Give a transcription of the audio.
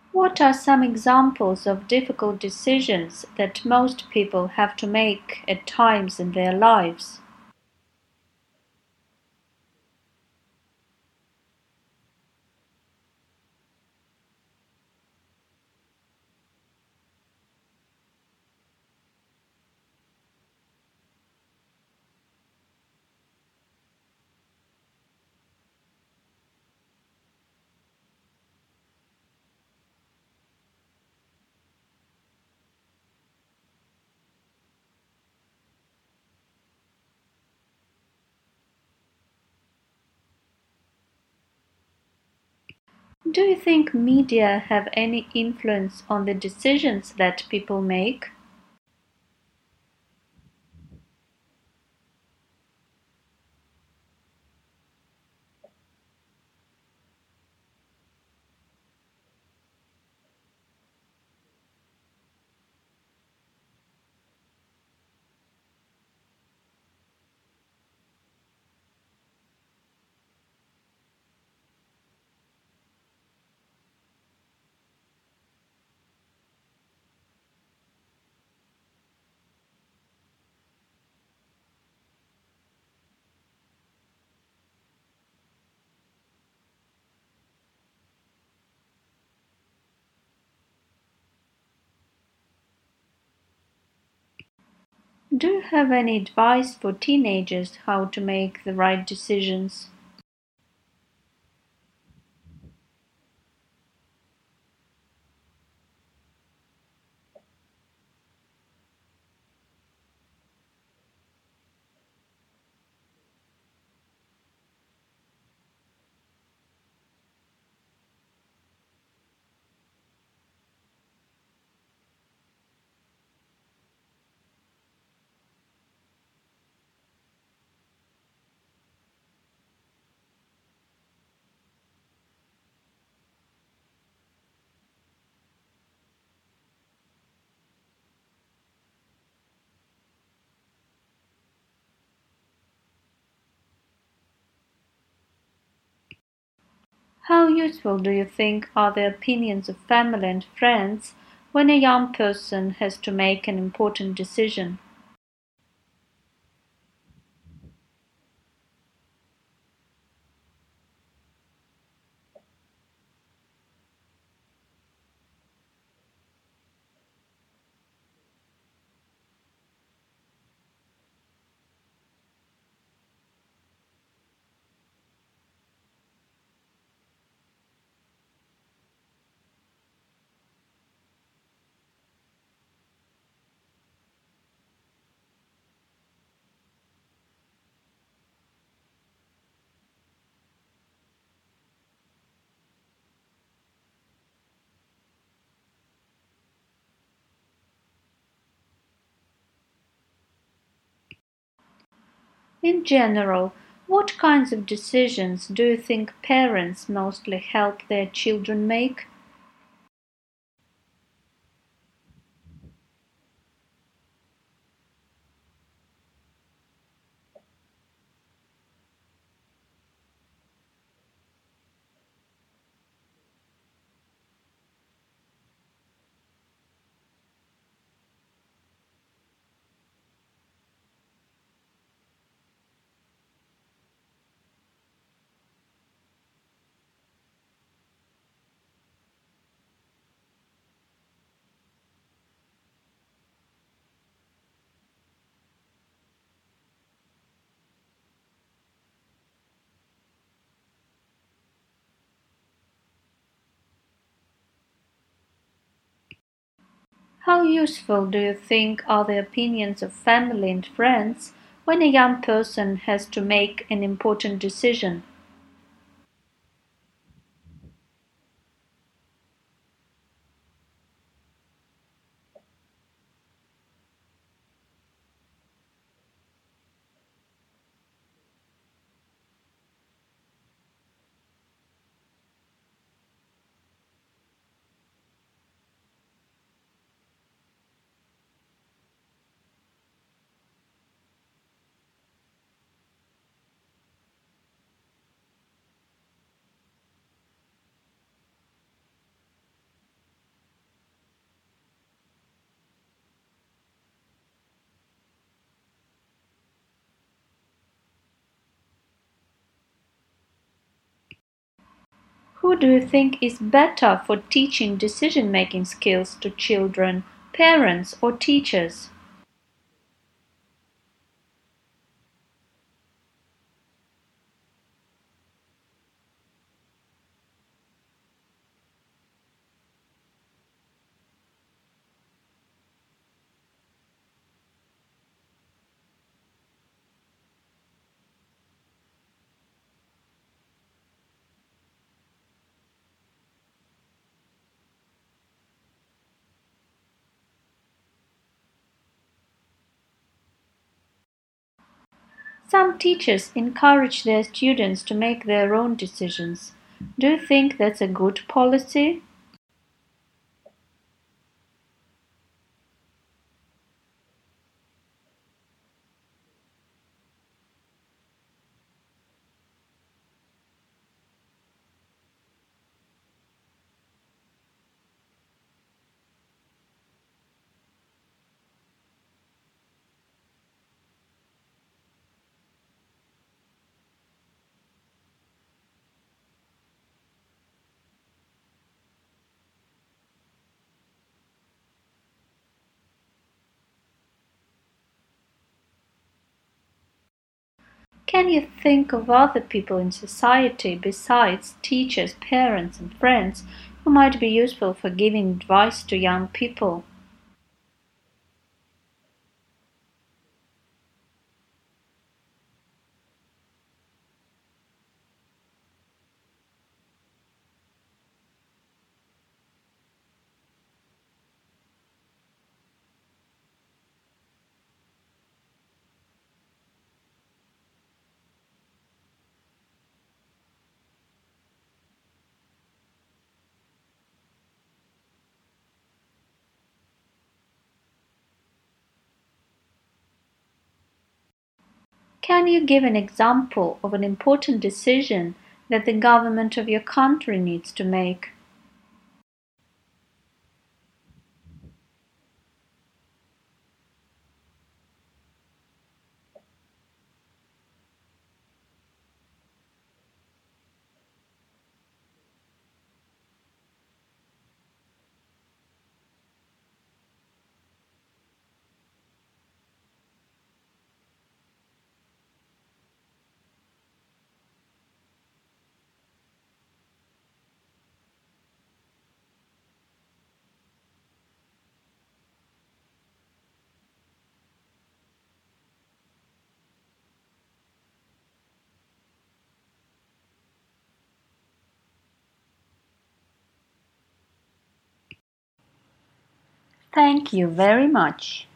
What are some examples of difficult decisions that most people have to make at times in their lives? Do you think media have any influence on the decisions that people make? Do you have any advice for teenagers how to make the right decisions? How useful do you think are the opinions of family and friends when a young person has to make an important decision? In general, what kinds of decisions do you think parents mostly help their children make? How useful do you think are the opinions of family and friends when a young person has to make an important decision? Who do you think is better for teaching decision-making skills to children, parents or teachers? Some teachers encourage their students to make their own decisions. Do you think that's a good policy? Can you think of other people in society besides teachers, parents, and friends who might be useful for giving advice to young people? Can you give an example of an important decision that the government of your country needs to make? Thank you very much.